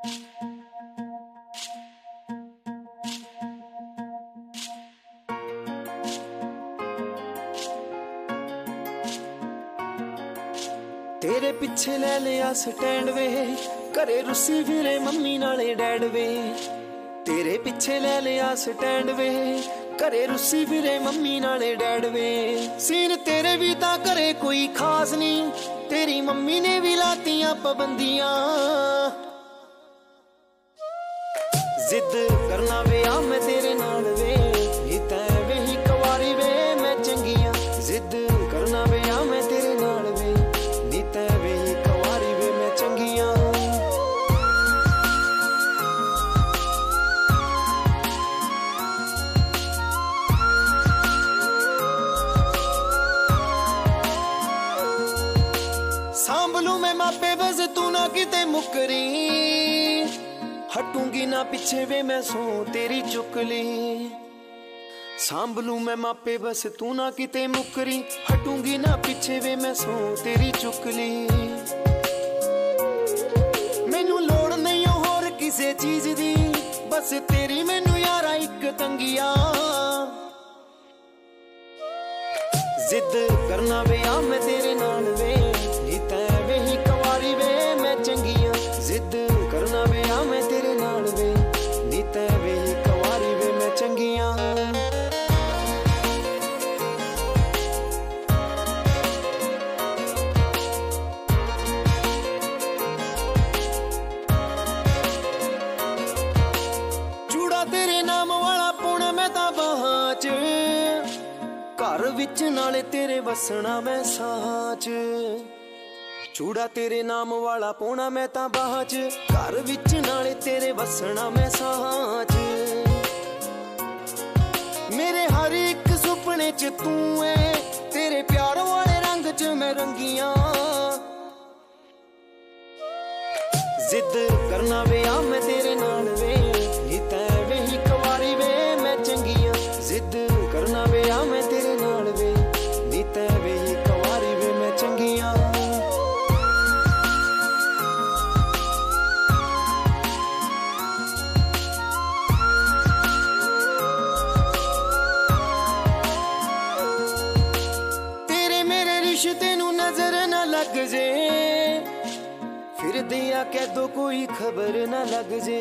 तेरे पिछे ले लिया स्टैंड वे, घरे रुसी फिरे मम्मी नाले डैड वे। तेरे पिछे ले लिया स्टैंड वे, घरे रुसी फिरे मम्मी नाले डैड वे। सीन तेरे भी तां घरे कोई खास नहीं, तेरी मम्मी ने भी लातियां पाबंदियां। जिद करना वे आ मैं तेरे नाल वे, नी तैं वे ही कवारी वे मैं चंगियां। जिद करना वे आ मैं तेरे नाल वे, नी तैं वे ही कवारी वे मैं चंगियां। सांभलू मैं मापे बस तू ना किते मुकरी, हटूंगी ना पीछे वे मैं सो तेरी चुकली। सांभलू मैं मापे बस तू ना किते मुकरी, हटूंगी ना पीछे वे मैं सो तेरी चुकली। मैनू लोड़ नहीं होर किसे चीज दी, बस तेरी मैनू यारा इक तंगिया। जिद करना वे आ मैं तेरे नाल वे, नी तैं वे ही कवारी वे मैं चंगियां। जिद करना वे आ मैं तेरे नाल वे, नी तैं वे ही कवारी वे मैं चंगियां। चूड़ा तेरे नाम वाला पुण मैं तां बाहां च, घर विच नाले तेरे वसना मैं साहां च। चूड़ा तेरे नाम वाला पौना मैं तां बाहां च, घर विच नाले तेरे वसना मैं साहां च। मेरे हर एक सुपने च तू है, तेरे प्यार वाले रंग च मैं रंगियां। जिद करना वे आ मैं तेरे नाल वे, नी तैं वे ही कवारी वे मैं चंगियां। जिद करना वे आ मैं तेरे नाल वे, नी तैं वे ही कवारी वे मैं चंगियां। तेरे मेरे रिश्ते नू नजर ना लग जे, फिर दिया कह दो कोई खबर ना लग जे।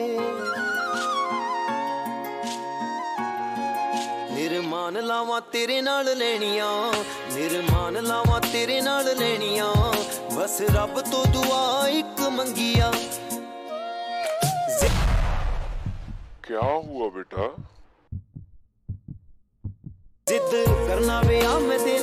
निरमान लावां तेरे नाल लेनियां, निरमान लावां तेरे नाल लेनियां। बस रब तो दुआ इक मंगिया। क्या हुआ बेटा? जिद करना वे आ मैं तेरे